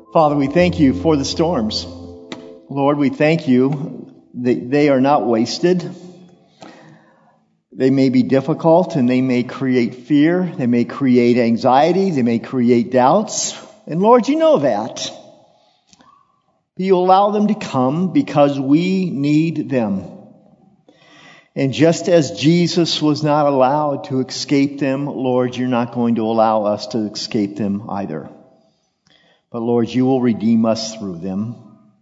Father, we thank you for the storms. Lord, we thank you that they are not wasted. They may be difficult and they may create fear. They may create anxiety. They may create doubts. And Lord, you know that. You allow them to come because we need them. And just as Jesus was not allowed to escape them, Lord, you're not going to allow us to escape them either. But Lord, you will redeem us through them.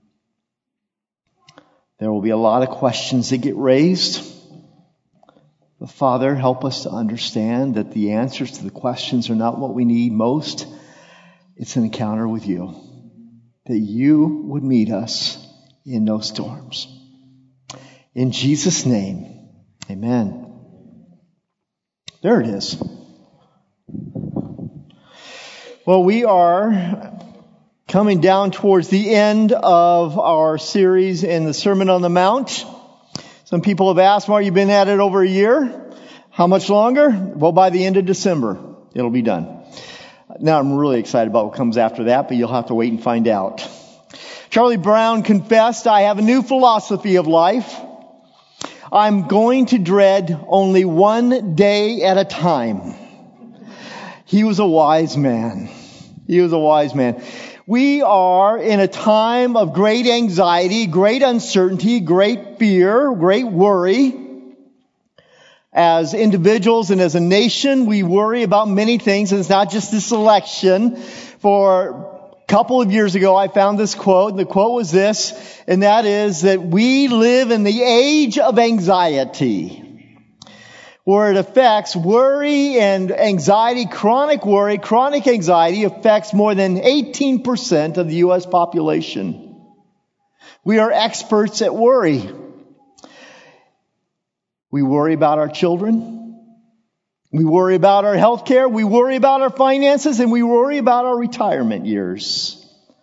There will be a lot of questions that get raised. But Father, help us to understand that the answers to the questions are not what we need most. It's an encounter with you. That you would meet us in those storms. In Jesus' name, amen. There it is. Well, we are coming down towards the end of our series in the Sermon on the Mount. Some people have asked, Mark, you've been at it over a year. How much longer? Well, by the end of December, it'll be done. Now, I'm really excited about what comes after that, but you'll have to wait and find out. Charlie Brown confessed, I have a new philosophy of life. I'm going to dread only one day at a time. He was a wise man. He was a wise man. We are in a time of great anxiety, great uncertainty, great fear, great worry. As individuals and as a nation, we worry about many things. And it's not just this election. For a couple of years ago, I found this quote. And the quote was this, and that is that we live in the age of anxiety, where it affects worry and anxiety, chronic worry, chronic anxiety affects more than 18% of the U.S. population. We are experts at worry. We worry about our children. We worry about our health care. We worry about our finances, and we worry about our retirement years.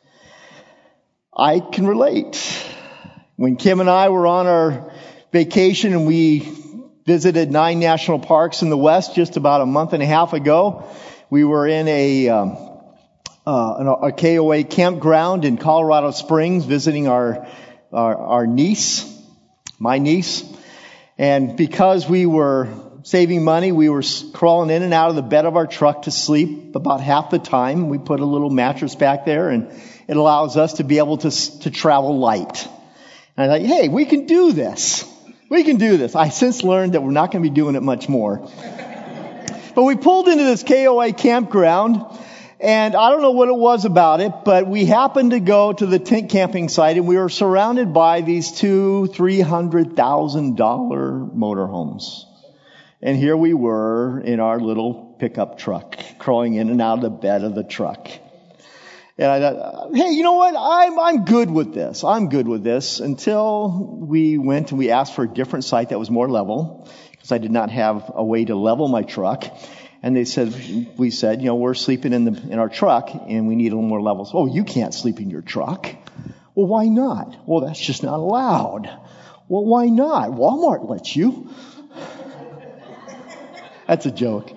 I can relate. When Kim and I were on our vacation and we visited 9 national parks in the West just about a month and a half ago. We were in a KOA campground in Colorado Springs visiting our niece, my niece. And because we were saving money, we were crawling in and out of the bed of our truck to sleep about half the time. We put a little mattress back there and it allows us to be able to travel light. And I thought, hey, we can do this. We can do this. I since learned that we're not going to be doing it much more. But we pulled into this KOA campground, and I don't know what it was about it, but we happened to go to the tent camping site, and we were surrounded by these $200,000-$300,000 motorhomes. And here we were in our little pickup truck, crawling in and out of the bed of the truck. And I thought, hey, you know what? I'm good with this. I'm good with this until we went and we asked for a different site that was more level because I did not have a way to level my truck. And we said, you know, we're sleeping in our truck and we need a little more levels. Oh, you can't sleep in your truck. Well, why not? Well, that's just not allowed. Well, why not? Walmart lets you. That's a joke.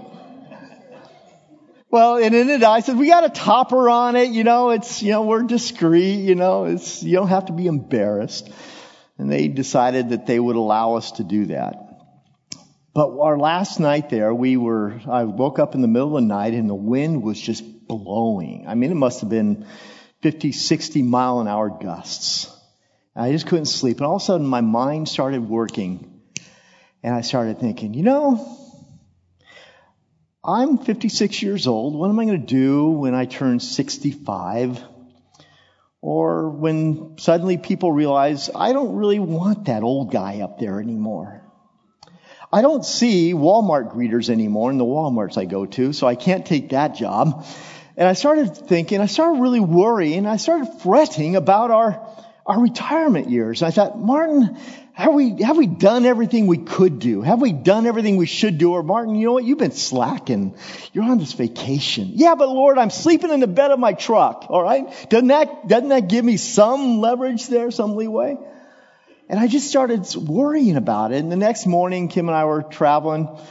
Well, and then I said, we got a topper on it, we're discreet, you don't have to be embarrassed. And they decided that they would allow us to do that. But our last night there, I woke up in the middle of the night and the wind was just blowing. I mean, it must have been 50, 60 mile an hour gusts. And I just couldn't sleep. And all of a sudden my mind started working and I started thinking, I'm 56 years old. What am I going to do when I turn 65? Or when suddenly people realize, I don't really want that old guy up there anymore. I don't see Walmart greeters anymore in the Walmarts I go to, so I can't take that job. And I started thinking, I started really worrying, I started fretting about our retirement years. And I thought, Martin, have we done everything we could do? Have we done everything we should do? Or Martin, you know what? You've been slacking. You're on this vacation. Yeah, but Lord, I'm sleeping in the bed of my truck. All right. Doesn't that give me some leverage there, some leeway? And I just started worrying about it. And the next morning, Kim and I were traveling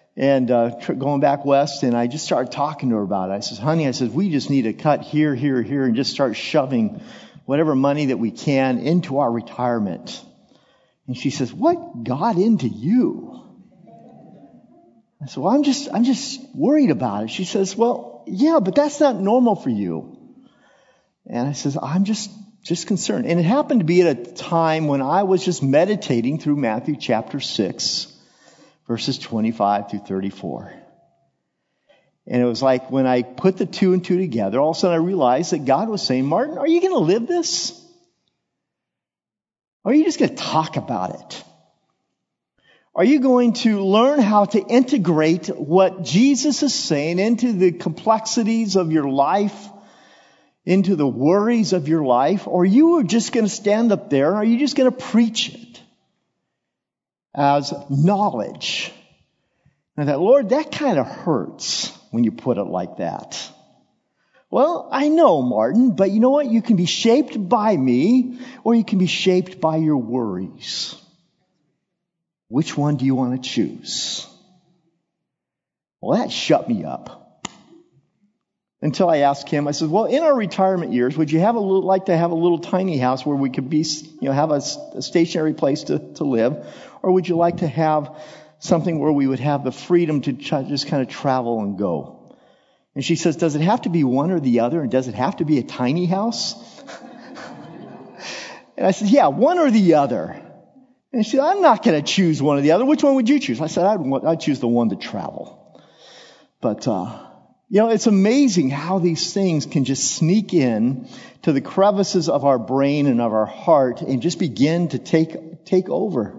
and going back west, and I just started talking to her about it. I says, honey, we just need to cut here, here, here, and just start shoving whatever money that we can into our retirement. And she says, what got into you? I said, well, I'm just worried about it. She says, well, yeah, but that's not normal for you. And I says, I'm just concerned. And it happened to be at a time when I was just meditating through Matthew chapter 6, verses 25 through 34. And it was like when I put the two and two together, all of a sudden I realized that God was saying, Martin, are you going to live this? Or are you just going to talk about it? Are you going to learn how to integrate what Jesus is saying into the complexities of your life, into the worries of your life? Or you are just going to stand up there? Are you just going to preach it as knowledge? And I thought, Lord, that kind of hurts when you put it like that. Well, I know, Martin, but you know what? You can be shaped by me, or you can be shaped by your worries. Which one do you want to choose? Well, that shut me up. Until I asked him, I said, well, in our retirement years, would you like to have a little tiny house where we could be, have a stationary place to live? Or would you like to have something where we would have the freedom to just kind of travel and go? And she says, does it have to be one or the other? And does it have to be a tiny house? And I said, yeah, one or the other. And she said, I'm not going to choose one or the other. Which one would you choose? I said, I'd choose the one to travel. But, it's amazing how these things can just sneak in to the crevices of our brain and of our heart and just begin to take over.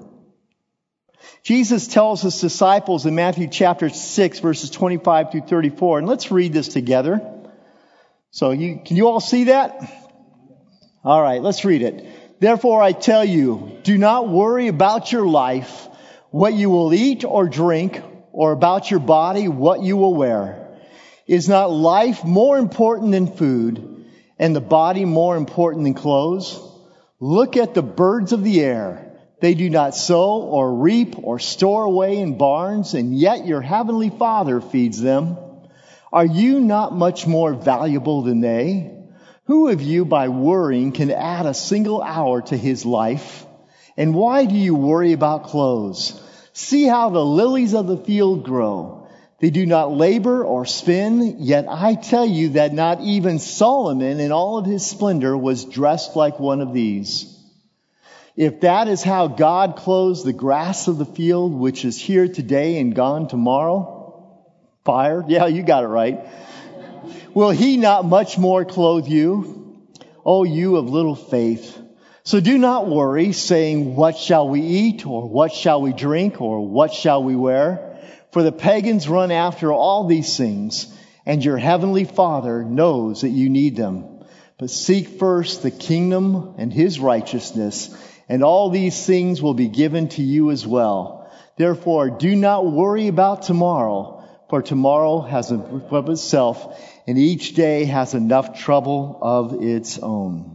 Jesus tells his disciples in Matthew chapter 6, verses 25 through 34. And let's read this together. So can you all see that? All right, let's read it. Therefore, I tell you, do not worry about your life, what you will eat or drink, or about your body, what you will wear. Is not life more important than food, and the body more important than clothes? Look at the birds of the air. They do not sow or reap or store away in barns, and yet your heavenly Father feeds them. Are you not much more valuable than they? Who of you, by worrying, can add a single hour to his life? And why do you worry about clothes? See how the lilies of the field grow. They do not labor or spin, yet I tell you that not even Solomon in all of his splendor was dressed like one of these. If that is how God clothes the grass of the field, which is here today and gone tomorrow, fire, yeah, you got it right. Will he not much more clothe you, O you of little faith? So do not worry, saying, what shall we eat, or what shall we drink, or what shall we wear? For the pagans run after all these things, and your heavenly Father knows that you need them. But seek first the kingdom and his righteousness, and all these things will be given to you as well. Therefore, do not worry about tomorrow, for tomorrow has a work of itself, and each day has enough trouble of its own.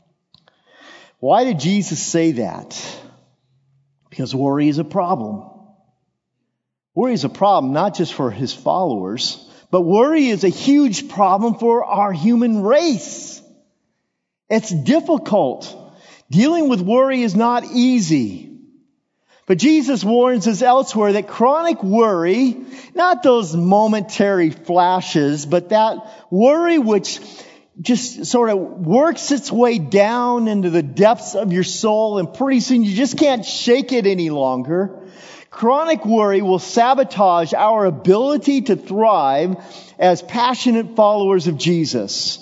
Why did Jesus say that? Because worry is a problem. Worry is a problem not just for his followers, but worry is a huge problem for our human race. It's difficult. Dealing with worry is not easy. But Jesus warns us elsewhere that chronic worry, not those momentary flashes, but that worry which just sort of works its way down into the depths of your soul, and pretty soon you just can't shake it any longer. Chronic worry will sabotage our ability to thrive as passionate followers of Jesus.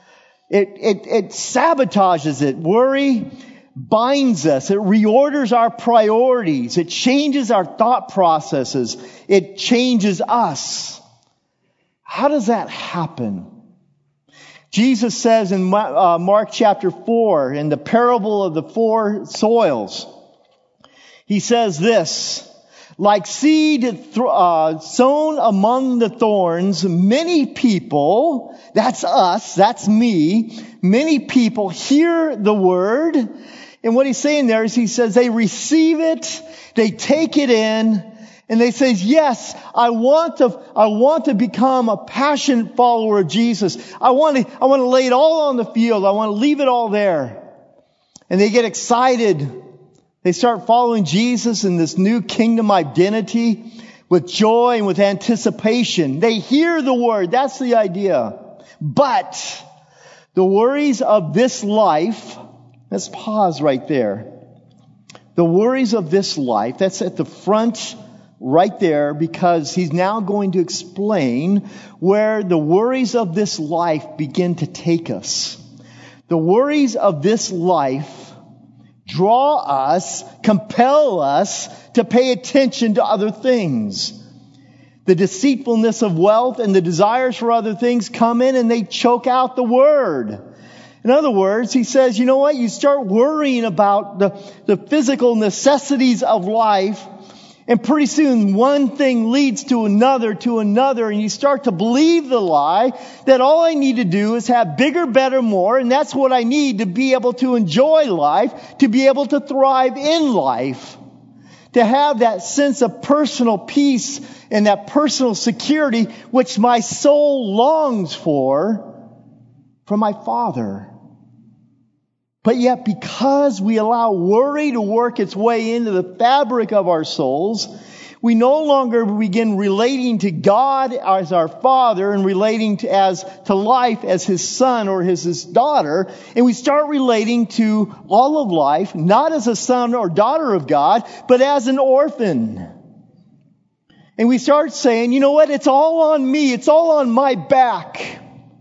It sabotages it. Worry binds us. It reorders our priorities. It changes our thought processes. It changes us. How does that happen? Jesus says in Mark chapter 4, in the parable of the 4 soils, he says this, like seed sown among the thorns, many people, that's us, that's me, many people hear the word. And what he's saying there is he says they receive it, they take it in, And they say, yes, I want to become a passionate follower of Jesus. I want to lay it all on the field. I want to leave it all there. And they get excited. They start following Jesus in this new kingdom identity with joy and with anticipation. They hear the word. That's the idea. But the worries of this life, let's pause right there. The worries of this life, that's at the front right there, because he's now going to explain where the worries of this life begin to take us. The worries of this life draw us, compel us to pay attention to other things. The deceitfulness of wealth and the desires for other things come in and they choke out the word. In other words, he says, you know what? You start worrying about the physical necessities of life, and pretty soon one thing leads to another, and you start to believe the lie that all I need to do is have bigger, better, more, and that's what I need to be able to enjoy life, to be able to thrive in life, to have that sense of personal peace and that personal security which my soul longs for from my Father. But yet, because we allow worry to work its way into the fabric of our souls, we no longer begin relating to God as our Father and relating to life as His son or His daughter. And we start relating to all of life, not as a son or daughter of God, but as an orphan. And we start saying, you know what? It's all on me. It's all on my back.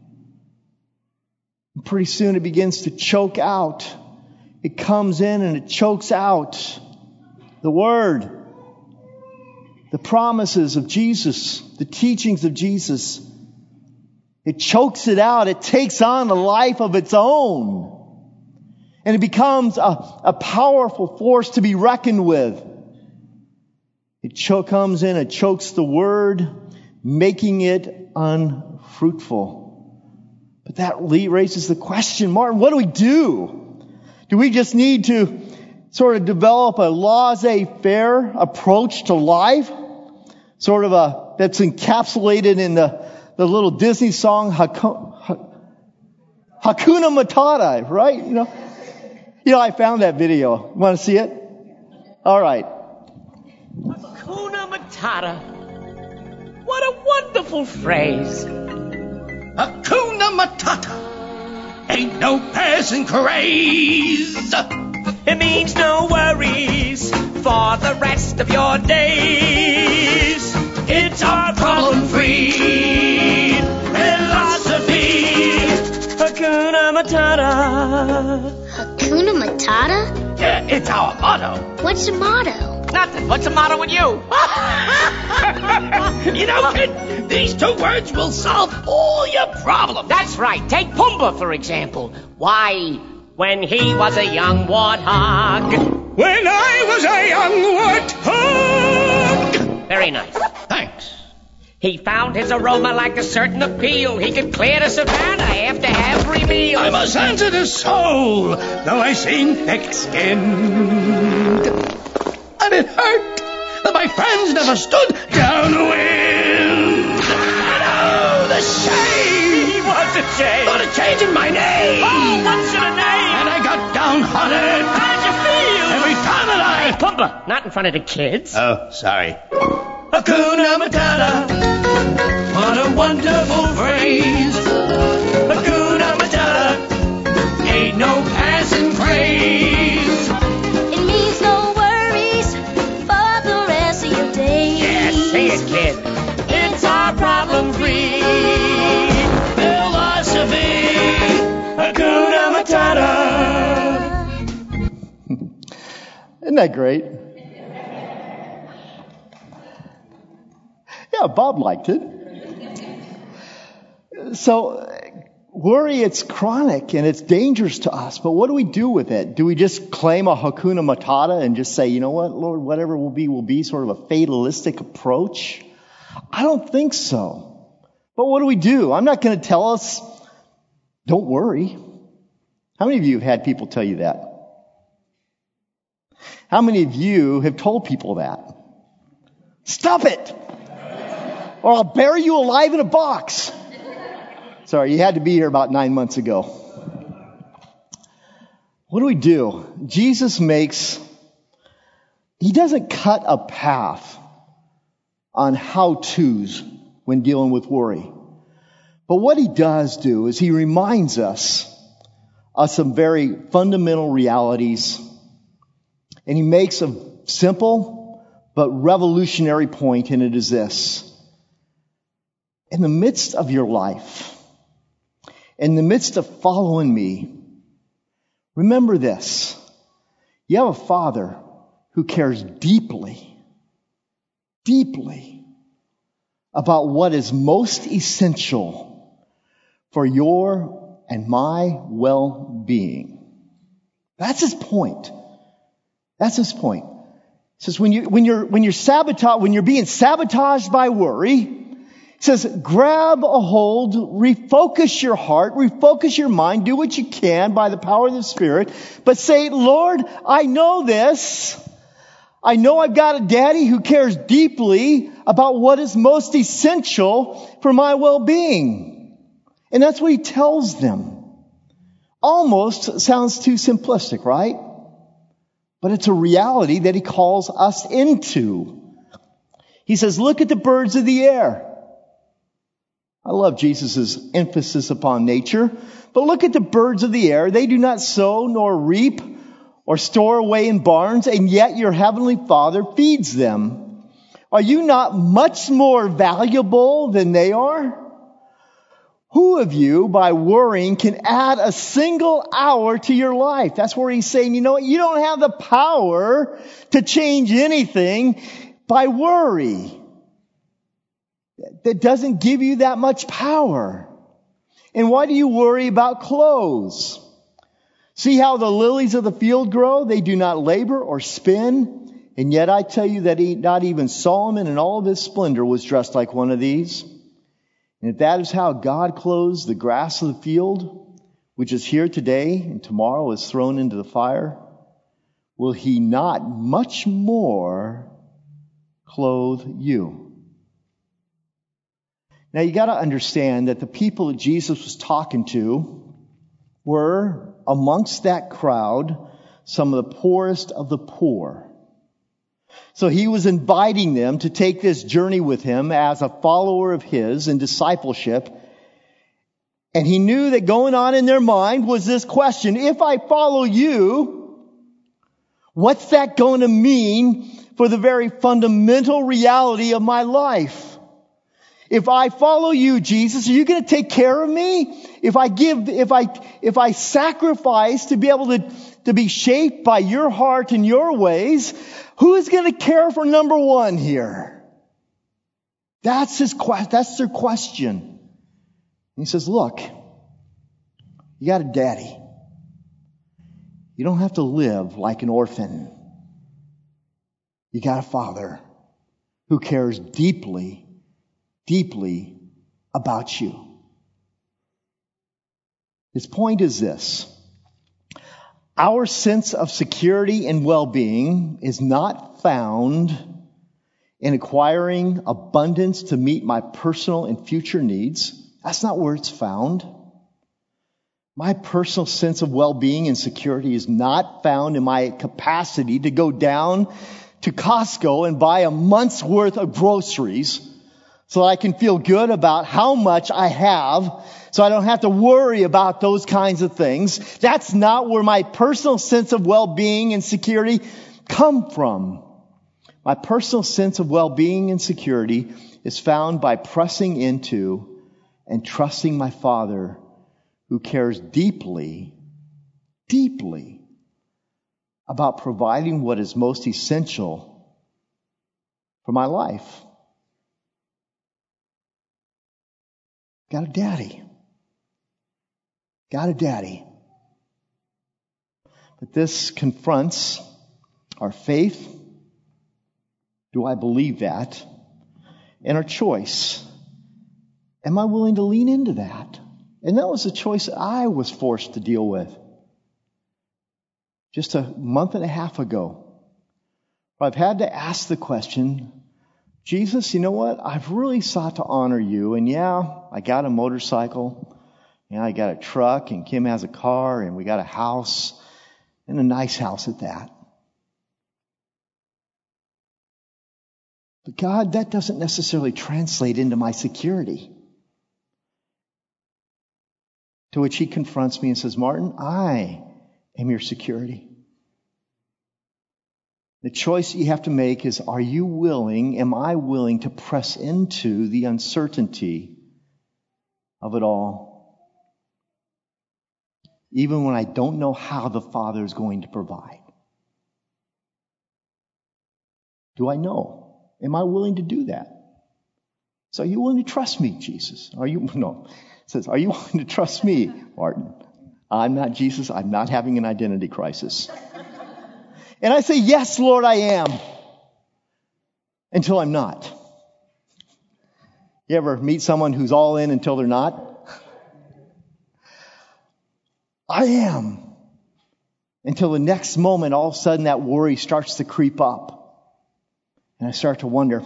Pretty soon it begins to choke out. It comes in and it chokes out the Word, the promises of Jesus, the teachings of Jesus. It chokes it out. It takes on a life of its own. And it becomes a powerful force to be reckoned with. It comes in, it chokes the Word, making it unfruitful. But that raises the question, Martin, what do we do? Do we just need to sort of develop a laissez-faire approach to life? Sort of that's encapsulated in the little Disney song, Hakuna Matata, right? You know, I found that video. Want to see it? All right. Hakuna Matata. What a wonderful phrase. Hakuna Matata ain't no passing craze. It means no worries for the rest of your days. It's our problem-free philosophy. Hakuna Matata. Hakuna Matata? Yeah, it's our motto. What's the motto? Nothing. What's the matter with you? You know, kid, these two words will solve all your problems. That's right. Take Pumbaa, for example. Why, when he was a young warthog. When I was a young warthog. Very nice. Thanks. He found his aroma like a certain appeal. He could clear the savannah after every meal. I'm a sensitive soul, though I seem thick-skinned. And it hurt that my friends never stood downwind. And oh, the shame! What's a shame? Thought of changing my name. Oh, what's your name? And I got downhearted. How did you feel? Every time that Hey, Pumbaa, not in front of the kids. Oh, sorry. Hakuna Matata. What a wonderful phrase. Hakuna Matata. Ain't no passing craze. It means no worries for the rest of your days. Yeah, sing it, kid. It's our Problem-free philosophy. Hakuna Matata. Isn't that great? Yeah, Bob liked it. So, worry, it's chronic and it's dangerous to us, but what do we do with it? Do we just claim a Hakuna Matata and just say, you know what, Lord, whatever will be, sort of a fatalistic approach? I don't think so. But what do we do? I'm not going to tell us, don't worry. How many of you have had people tell you that? How many of you have told people that? Stop it! Or I'll bury you alive in a box. Sorry, you had to be here about 9 months ago. What do? Jesus he doesn't cut a path on how-tos when dealing with worry. But what he does do is he reminds us of some very fundamental realities. And he makes a simple but revolutionary point, and it is this. In the midst of your life, in the midst of following me, remember this. You have a Father who cares deeply, deeply about what is most essential for your and my well-being. That's his point. That's his point. He says when you're being sabotaged by worry, he says grab a hold, refocus your heart, refocus your mind, do what you can by the power of the Spirit, but say, Lord, I know this. I know I've got a daddy who cares deeply about what is most essential for my well-being. And that's what he tells them. Almost sounds too simplistic, right? But it's a reality that he calls us into. He says, look at the birds of the air. I love Jesus' emphasis upon nature. But look at the birds of the air. They do not sow nor reap or store away in barns, and yet your heavenly Father feeds them. Are you not much more valuable than they are? Who of you, by worrying, can add a single hour to your life? That's where he's saying, you know what? You don't have the power to change anything by worry. That doesn't give you that much power. And why do you worry about clothes? See how the lilies of the field grow? They do not labor or spin. And yet I tell you that not even Solomon in all of his splendor was dressed like one of these. And if that is how God clothes the grass of the field, which is here today and tomorrow is thrown into the fire, will he not much more clothe you? Now you got to understand that the people that Jesus was talking to were amongst that crowd some of the poorest of the poor. So he was inviting them to take this journey with him as a follower of his in discipleship. And he knew that going on in their mind was this question: if I follow you, what's that going to mean for the very fundamental reality of my life? If I follow you, Jesus, are you going to take care of me? If I sacrifice to be able to be shaped by your heart and your ways, who is going to care for number one here? That's their question. And he says, look, you got a daddy. You don't have to live like an orphan. You got a father who cares deeply about you. His point is this: our sense of security and well-being is not found in acquiring abundance to meet my personal and future needs. That's not where it's found. My personal sense of well-being and security is not found in my capacity to go down to Costco and buy a month's worth of groceries so I can feel good about how much I have, so I don't have to worry about those kinds of things. That's not where my personal sense of well-being and security come from. My personal sense of well-being and security is found by pressing into and trusting my Father, who cares deeply about providing what is most essential for my life. Got a daddy. But this confronts our faith. Do I believe that? And our choice. Am I willing to lean into that? And that was a choice I was forced to deal with just a month and a half ago. I've had to ask the question, Jesus, you know what? I've really sought to honor you. And yeah, I got a motorcycle. Yeah, I got a truck, and Kim has a car, and we got a house, and a nice house at that. But God, that doesn't necessarily translate into my security. To which he confronts me and says, Martin, I am your security. The choice you have to make is, am I willing to press into the uncertainty of it all? Even when I don't know how the Father is going to provide. Do I know? Am I willing to do that? So are you willing to trust me, Jesus? It says, are you willing to trust me, Martin? I'm not Jesus. I'm not having an identity crisis. And I say, yes, Lord, I am. Until I'm not. You ever meet someone who's all in until they're not? I am. Until the next moment, all of a sudden that worry starts to creep up. And I start to wonder,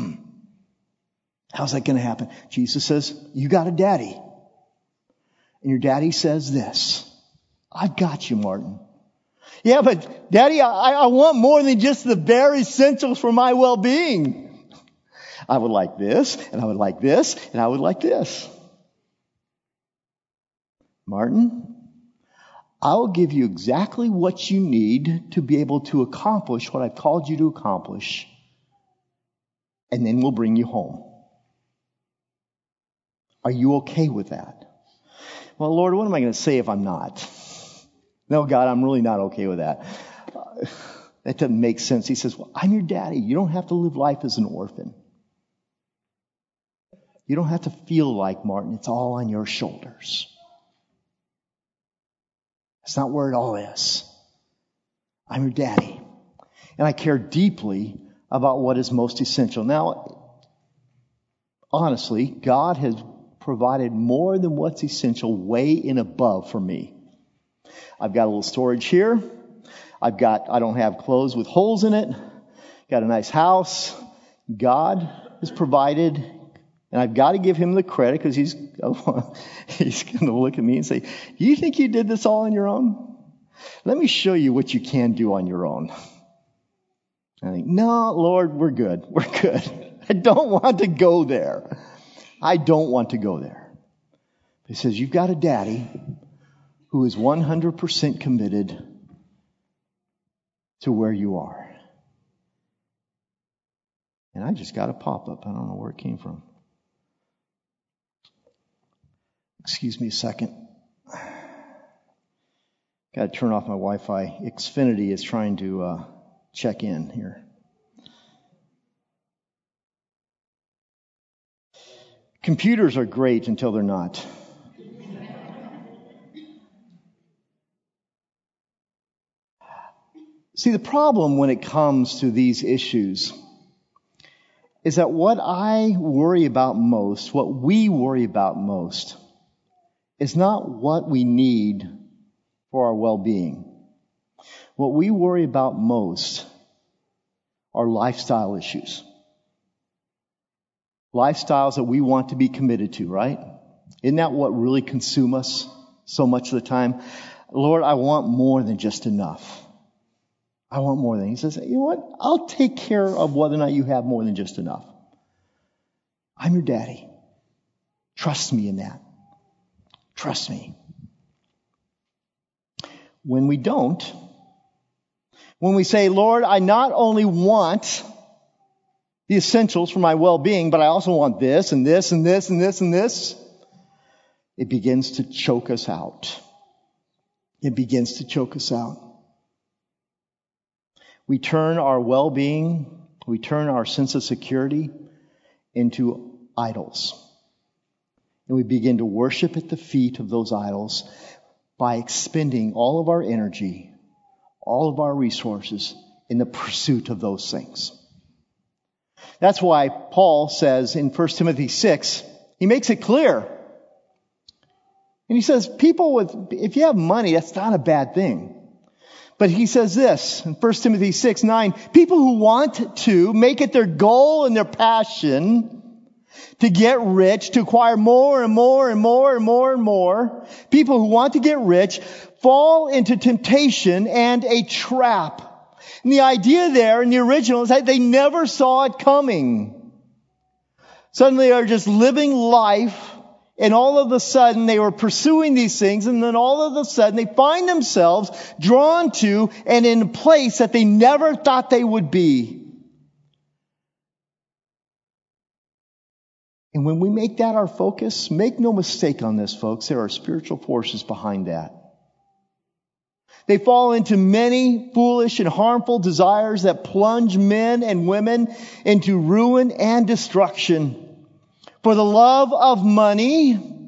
how's that going to happen? Jesus says, you got a daddy. And your daddy says this, I've got you, Martin. Yeah, but Daddy, I want more than just the bare essentials for my well-being. I would like this, and I would like this, and I would like this. Martin, I'll give you exactly what you need to be able to accomplish what I've called you to accomplish. And then we'll bring you home. Are you okay with that? Well, Lord, what am I going to say if I'm not? No, God, I'm really not okay with that. That doesn't make sense. He says, well, I'm your daddy. You don't have to live life as an orphan. You don't have to feel like, Martin, it's all on your shoulders. That's not where it all is. I'm your daddy. And I care deeply about what is most essential. Now, honestly, God has provided more than what's essential way and above for me. I've got a little storage here. I don't have clothes with holes in it. Got a nice house. God has provided, and I've got to give him the credit because he's going to look at me and say, do you think you did this all on your own? Let me show you what you can do on your own. I think, no, Lord, we're good. We're good. I don't want to go there. I don't want to go there. He says, you've got a daddy who is 100% committed to where you are. And I just got a pop-up. I don't know where it came from. Excuse me a second. Got to turn off my Wi-Fi. Xfinity is trying to check in here. Computers are great until they're not. See, the problem when it comes to these issues is that what I worry about most, what we worry about most, is not what we need for our well-being. What we worry about most are lifestyle issues. Lifestyles that we want to be committed to, right? Isn't that what really consumes us so much of the time? Lord, I want more than just enough. I want more than. He says, you know what? I'll take care of whether or not you have more than just enough. I'm your daddy. Trust me in that. Trust me. When we don't, when we say, Lord, I not only want the essentials for my well-being, but I also want this and this and this and this and this, it begins to choke us out. It begins to choke us out. We turn our well-being, we turn our sense of security into idols. And we begin to worship at the feet of those idols by expending all of our energy, all of our resources in the pursuit of those things. That's why Paul says in 1 Timothy 6, he makes it clear. And he says, if you have money, that's not a bad thing. But he says this in 1 Timothy 6:9, people who want to make it their goal and their passion to get rich, to acquire more and more and more and more and more, people who want to get rich fall into temptation and a trap. And the idea there in the original is that they never saw it coming. Suddenly they're just living life, and all of a sudden they were pursuing these things, and then all of a sudden they find themselves drawn to and in a place that they never thought they would be. And when we make that our focus, make no mistake on this, folks, there are spiritual forces behind that. They fall into many foolish and harmful desires that plunge men and women into ruin and destruction. For the love of money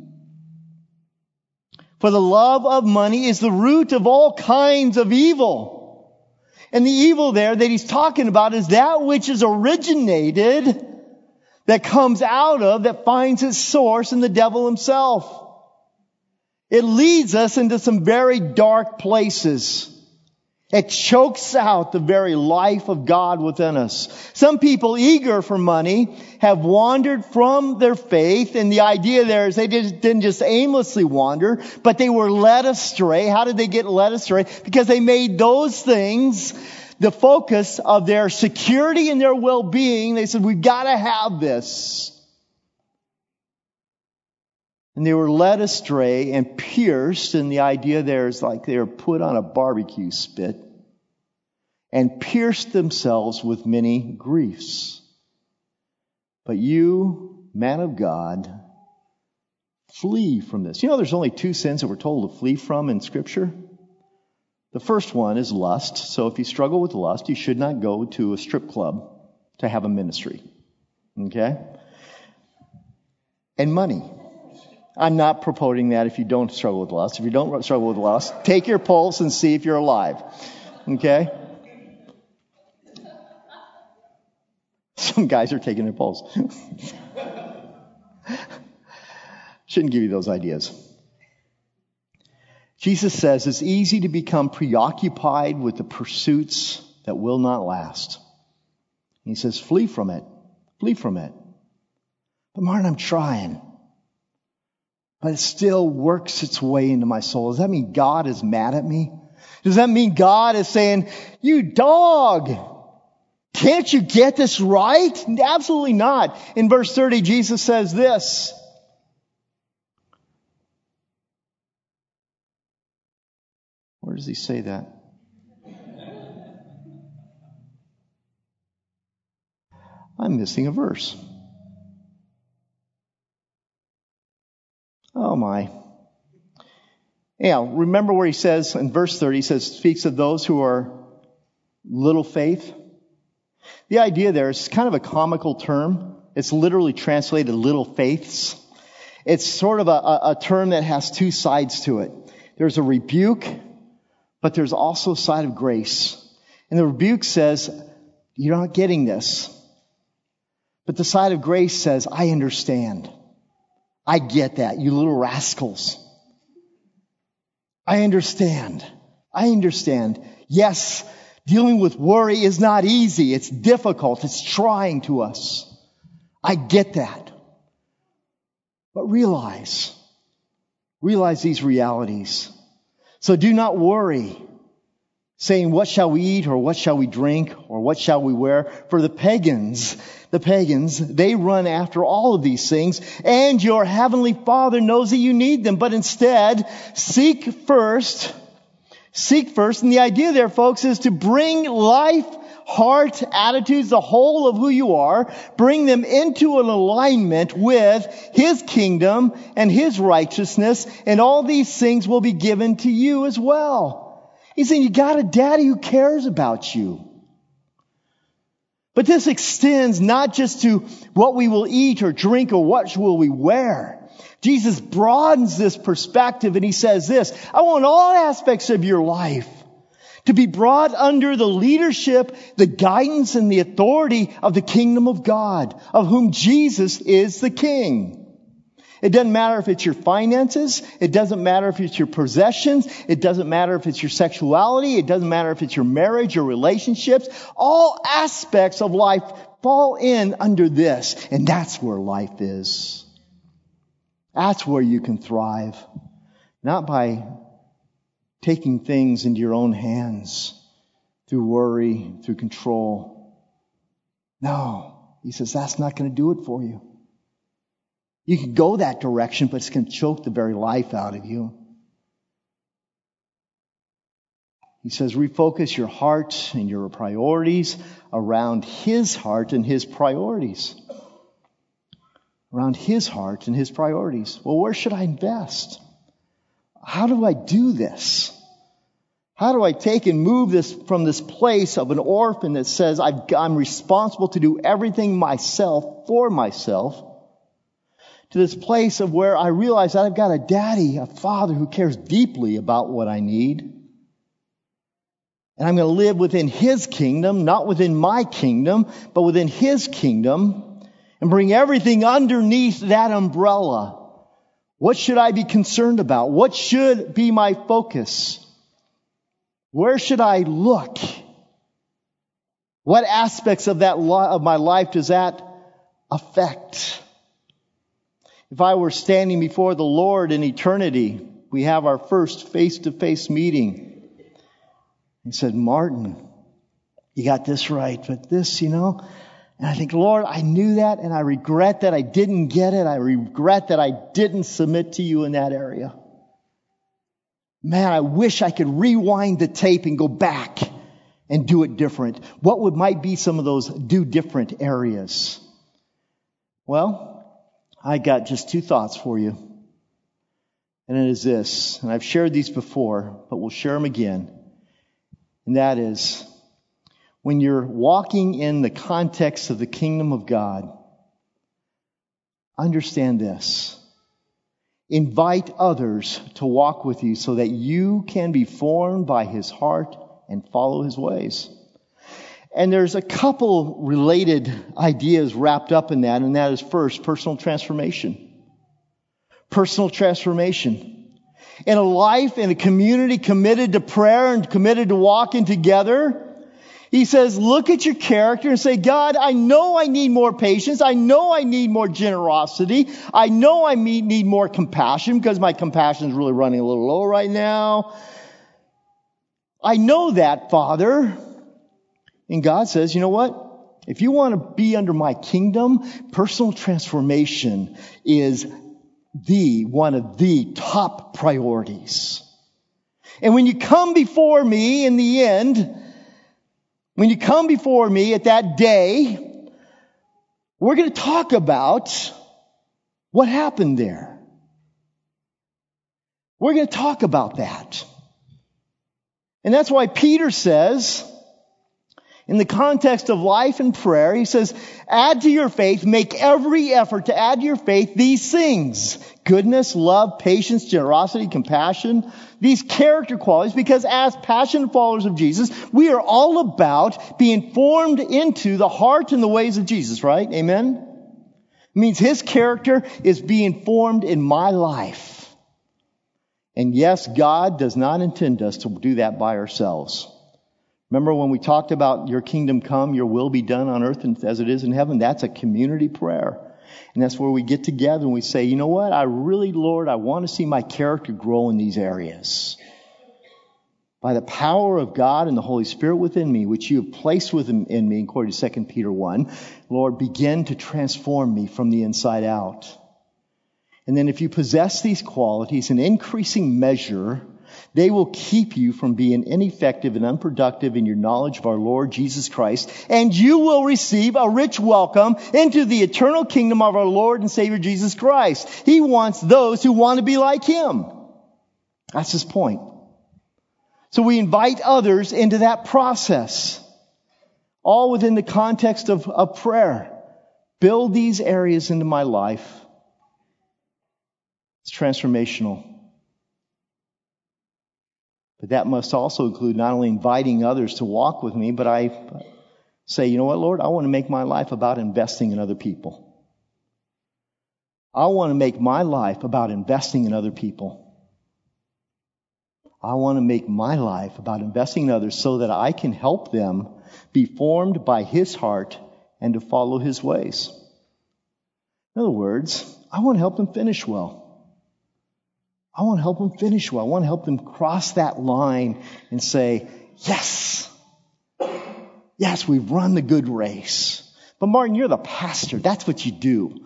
is the root of all kinds of evil. And the evil there that he's talking about is that which is originated, that comes out of, that finds its source in the devil himself. It leads us into some very dark places. It chokes out the very life of God within us. Some people eager for money have wandered from their faith, and the idea there is they didn't just aimlessly wander, but they were led astray. How did they get led astray? Because they made those things the focus of their security and their well-being. They said, we've got to have this. And they were led astray and pierced, and the idea there is like they were put on a barbecue spit and pierced themselves with many griefs. But you, man of God, flee from this. You know, there's only 2 sins that we're told to flee from in Scripture. The first one is lust. So if you struggle with lust, you should not go to a strip club to have a ministry. Okay? And money. I'm not promoting that if you don't struggle with lust. If you don't struggle with lust, take your pulse and see if you're alive. Okay? Some guys are taking their pulse. Shouldn't give you those ideas. Jesus says it's easy to become preoccupied with the pursuits that will not last. He says, flee from it. Flee from it. But Martin, I'm trying. But it still works its way into my soul. Does that mean God is mad at me? Does that mean God is saying, you dog, can't you get this right? Absolutely not. In verse 30, Jesus says this. Where does he say that? I'm missing a verse. Oh my. Yeah, remember where he says in verse 30, he says, speaks of those who are little faith. The idea there is kind of a comical term. It's literally translated little faiths. It's sort of a term that has 2 sides to it. There's a rebuke, but there's also a side of grace. And the rebuke says, you're not getting this. But the side of grace says, I understand. I get that, you little rascals. I understand. I understand. Yes, dealing with worry is not easy. It's difficult. It's trying to us. I get that. But realize these realities. So do not worry, saying, what shall we eat, or what shall we drink, or what shall we wear? For the pagans, they run after all of these things, and your heavenly Father knows that you need them. But instead, seek first, and the idea there, folks, is to bring life, heart, attitudes, the whole of who you are, bring them into an alignment with His kingdom and His righteousness, and all these things will be given to you as well. He's saying, you got a daddy who cares about you. But this extends not just to what we will eat or drink or what will we wear. Jesus broadens this perspective and He says this, I want all aspects of your life to be brought under the leadership, the guidance, and the authority of the kingdom of God, of whom Jesus is the King. It doesn't matter if it's your finances. It doesn't matter if it's your possessions. It doesn't matter if it's your sexuality. It doesn't matter if it's your marriage or relationships. All aspects of life fall in under this. And that's where life is. That's where you can thrive. Not by taking things into your own hands through worry, through control. No, he says that's not going to do it for you. You can go that direction, but it's going to choke the very life out of you. He says, refocus your heart and your priorities around His heart and His priorities. Around His heart and His priorities. Well, where should I invest? How do I do this? How do I take and move this from this place of an orphan that says I'm responsible to do everything myself for myself, to this place of where I realize that I've got a daddy, a father who cares deeply about what I need. And I'm going to live within His kingdom, not within my kingdom, but within His kingdom, and bring everything underneath that umbrella. What should I be concerned about? What should be my focus? Where should I look? What aspects of of my life does that affect? If I were standing before the Lord in eternity, we have our first face-to-face meeting. He said, Martin, you got this right, but this, And I think, Lord, I knew that, and I regret that I didn't get it. I regret that I didn't submit to you in that area. Man, I wish I could rewind the tape and go back and do it different. What might be some of those do different areas? Well, I got just two thoughts for you. And it is this, and I've shared these before, but we'll share them again. And that is, when you're walking in the context of the kingdom of God, understand this. Invite others to walk with you so that you can be formed by His heart and follow His ways. And there's a couple related ideas wrapped up in that, and that is first, personal transformation. Personal transformation. In a life, in a community committed to prayer and committed to walking together, he says, look at your character and say, God, I know I need more patience. I know I need more generosity. I know I need more compassion because my compassion is really running a little low right now. I know that, Father. And God says, you know what? If you want to be under my kingdom, personal transformation is one of the top priorities. And when you come before me in the end, when you come before me at that day, we're going to talk about what happened there. We're going to talk about that. And that's why Peter says, in the context of life and prayer, he says, add to your faith, make every effort to add to your faith these things. Goodness, love, patience, generosity, compassion. These character qualities, because as passionate followers of Jesus, we are all about being formed into the heart and the ways of Jesus, right? Amen? It means His character is being formed in my life. And yes, God does not intend us to do that by ourselves. Remember when we talked about your kingdom come, your will be done on earth as it is in heaven? That's a community prayer. And that's where we get together and we say, you know what? Lord, I want to see my character grow in these areas. By the power of God and the Holy Spirit within me, which you have placed within me, according to 2 Peter 1, Lord, begin to transform me from the inside out. And then if you possess these qualities in increasing measure, they will keep you from being ineffective and unproductive in your knowledge of our Lord Jesus Christ. And you will receive a rich welcome into the eternal kingdom of our Lord and Savior Jesus Christ. He wants those who want to be like Him. That's His point. So we invite others into that process. All within the context of prayer. Build these areas into my life. It's transformational. But that must also include not only inviting others to walk with me, but I say, you know what, Lord, I want to make my life about investing in other people. I want to make my life about investing in other people. I want to make my life about investing in others so that I can help them be formed by His heart and to follow His ways. In other words, I want to help them finish well. I want to help them finish well. I want to help them cross that line and say, yes, we've run the good race. But Martin, you're the pastor. That's what you do.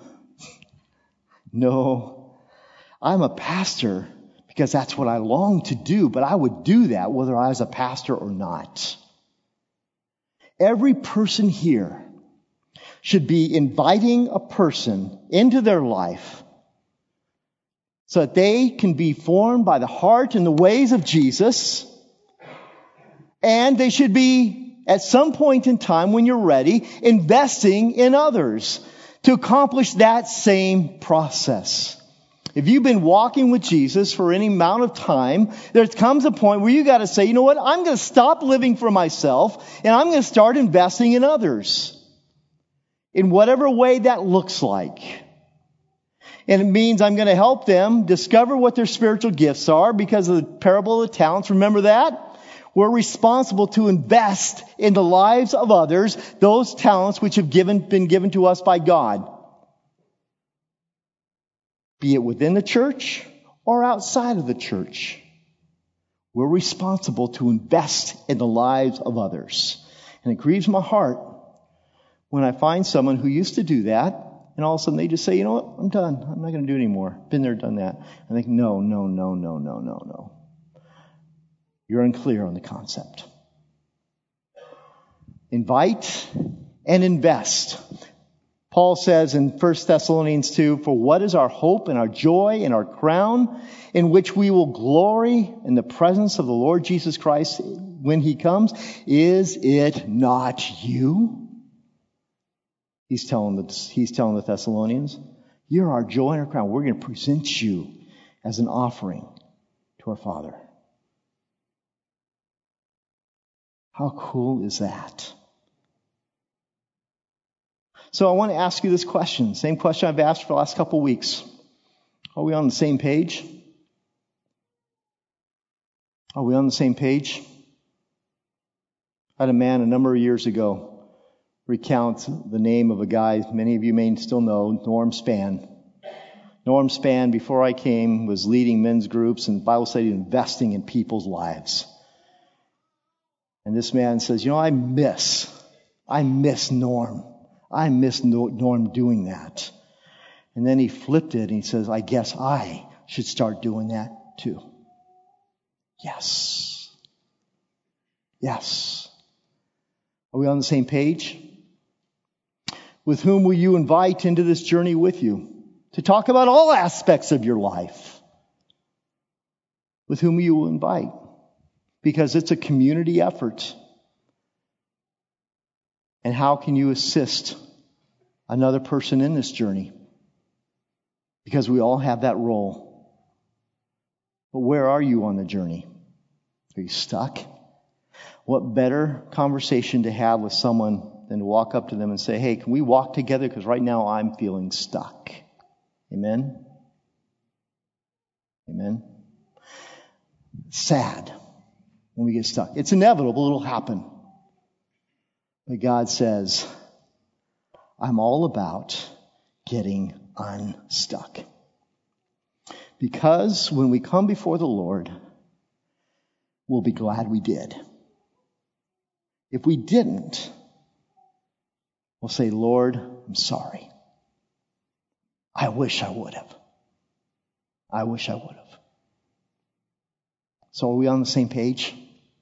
No, I'm a pastor because that's what I long to do, but I would do that whether I was a pastor or not. Every person here should be inviting a person into their life so that they can be formed by the heart and the ways of Jesus. And they should be, at some point in time when you're ready, investing in others to accomplish that same process. If you've been walking with Jesus for any amount of time, there comes a point where you got to say, you know what, I'm going to stop living for myself and I'm going to start investing in others. In whatever way that looks like. And it means I'm going to help them discover what their spiritual gifts are because of the parable of the talents. Remember that? We're responsible to invest in the lives of others, those talents which have been given to us by God. Be it within the church or outside of the church. We're responsible to invest in the lives of others. And it grieves my heart when I find someone who used to do that, and all of a sudden they just say, you know what, I'm done. I'm not going to do it anymore. Been there, done that. I think, no. You're unclear on the concept. Invite and invest. Paul says in 1 Thessalonians 2, for what is our hope and our joy and our crown, in which we will glory in the presence of the Lord Jesus Christ when He comes? Is it not you? He's telling the Thessalonians, you're our joy and our crown. We're going to present you as an offering to our Father. How cool is that? So I want to ask you this question. Same question I've asked for the last couple of weeks. Are we on the same page? Are we on the same page? I had a man a number of years ago recount the name of a guy many of you may still know, Norm Spann. Norm Spann, before I came, was leading men's groups and Bible study, investing in people's lives. And this man says, you know, I miss Norm. I miss Norm doing that. And then he flipped it and he says, I guess I should start doing that too. Yes. Are we on the same page? With whom will you invite into this journey with you to talk about all aspects of your life? With whom you will invite? Because it's a community effort. And how can you assist another person in this journey? Because we all have that role. But where are you on the journey? Are you stuck? What better conversation to have with someone than to walk up to them and say, hey, can we walk together? Because right now I'm feeling stuck. Amen? Amen? Sad when we get stuck. It's inevitable. It'll happen. But God says, I'm all about getting unstuck. Because when we come before the Lord, we'll be glad we did. If we didn't, we'll say, Lord, I'm sorry. I wish I would have. So are we on the same page?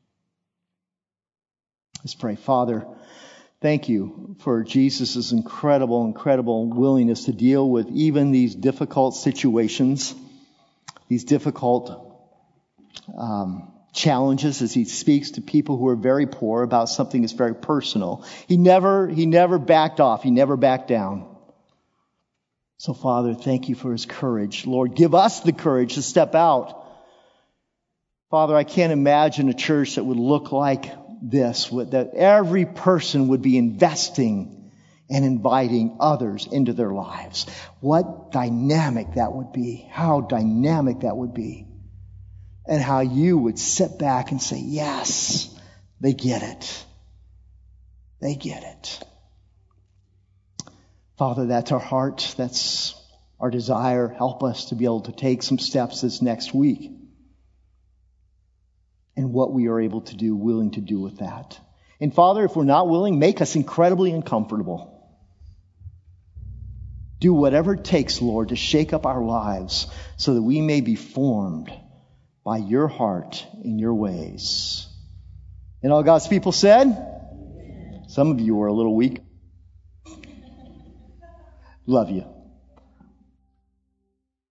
Let's pray. Father, thank you for Jesus' incredible willingness to deal with even these difficult situations, these difficult challenges as he speaks to people who are very poor about something that's very personal. He never backed off. He never backed down. So, Father, thank you for his courage. Lord, give us the courage to step out. Father, I can't imagine a church that would look like this, that every person would be investing and inviting others into their lives. What dynamic that would be. How dynamic that would be. And how you would sit back and say, yes, they get it. They get it. Father, that's our heart. That's our desire. Help us to be able to take some steps this next week. And what we are able to do, willing to do with that. And Father, if we're not willing, make us incredibly uncomfortable. Do whatever it takes, Lord, to shake up our lives so that we may be formed by your heart and your ways. And all God's people said? Some of you are a little weak. Love you.